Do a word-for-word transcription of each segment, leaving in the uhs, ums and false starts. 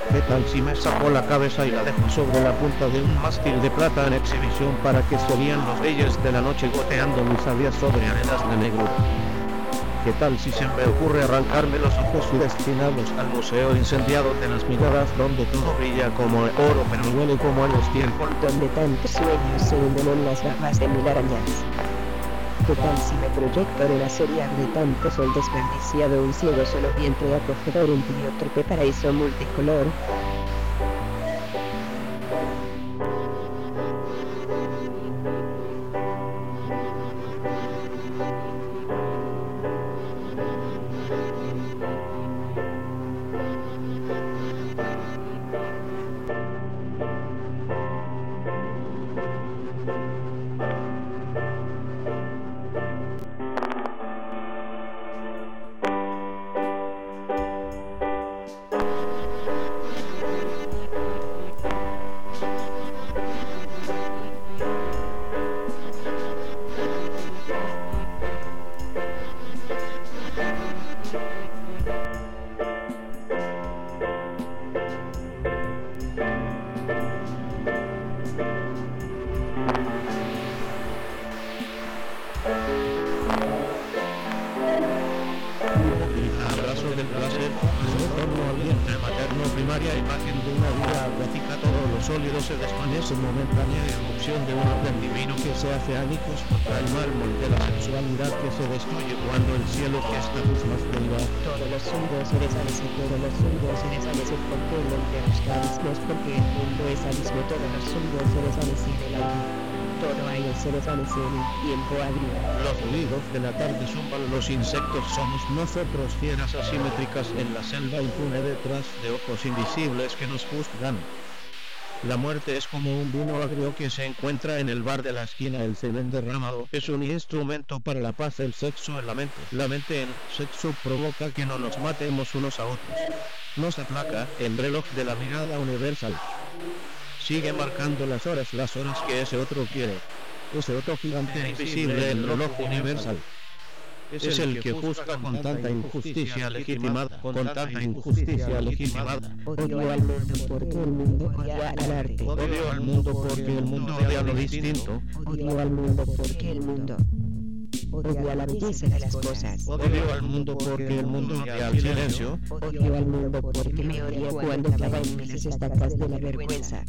¿Qué tal si me saco la cabeza y la dejo sobre la punta de un mástil de plata en exhibición para que se oían los reyes de la noche goteando mis sabias sobre arenas de negrura? ¿Qué tal si se me ocurre arrancarme los ojos y destinarlos al museo incendiado de las miradas donde todo brilla como oro pero huele como a los tiempos? Donde tantos sueños se hunden en las garras de mil arañas. ¿Qué tal si me proyecto en la serie de tanto sol desperdiciado un ciego solo vientre acogedor un triotrope paraíso multicolor? Del placer, el retorno al vientre materno, primaria imagen de una vida acuática, todos los sólidos se desvanecen, momentánea erupción de un orden divino que se hace ánicos contra el mármol de la sexualidad que se destruye cuando el cielo que está luz más arriba. Todos los zurdos se desvanecen, todos los zurdos se desvanecen porque el hombre busca abismos, porque el mundo es abismo, todos los zurdos se desvanecen en el aire. Todo aire se desvanece en el tiempo agrio. Los ruidos de la tarde zumban, los insectos somos nosotros, fieras asimétricas en la selva impune detrás de ojos invisibles que nos juzgan. La muerte es como un vino agrio que se encuentra en el bar de la esquina, el semen derramado es un instrumento para la paz, el sexo en la mente. La mente en sexo provoca que no nos matemos unos a otros. Nos aplaca el reloj de la mirada universal. Sigue marcando las horas, las horas que ese otro quiere. Ese otro gigante invisible, el reloj universal. Es el que juzga con tanta injusticia legitimada, con tanta injusticia legitimada. Odio al mundo porque el mundo odia al arte. Odio al mundo porque el mundo odia lo distinto. Odio al mundo porque el mundo odia la belleza de las cosas. Odio al mundo porque el mundo odia el silencio. Odio al mundo porque me odia cuando clava en mí las estacas de la vergüenza.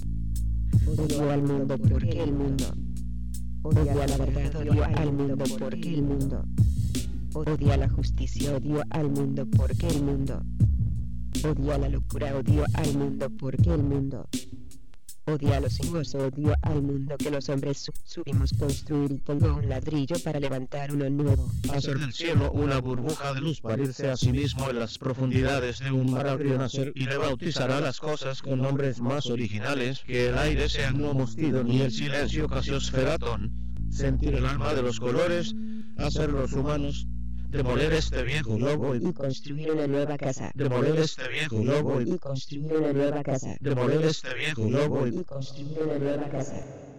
Odio al mundo porque el mundo odia la verdad, odio al mundo porque el mundo odia la justicia, odio al mundo porque el mundo odia la locura, odio al mundo porque el mundo odia a los hijos, odio al mundo que los hombres su subimos construir y pongo un ladrillo para levantar uno nuevo. Hacer del cielo una burbuja de luz, parirse a sí mismo en las profundidades de un mar agrio, nacer y rebautizará las cosas con nombres más originales, que el aire sea no mostido ni el silencio casiosferatón, sentir el alma de los colores, hacer los humanos, demoler este viejo globo y construir una nueva casa. Demoler este viejo globo y construir una nueva casa. Demoler este viejo globo y construir una nueva casa.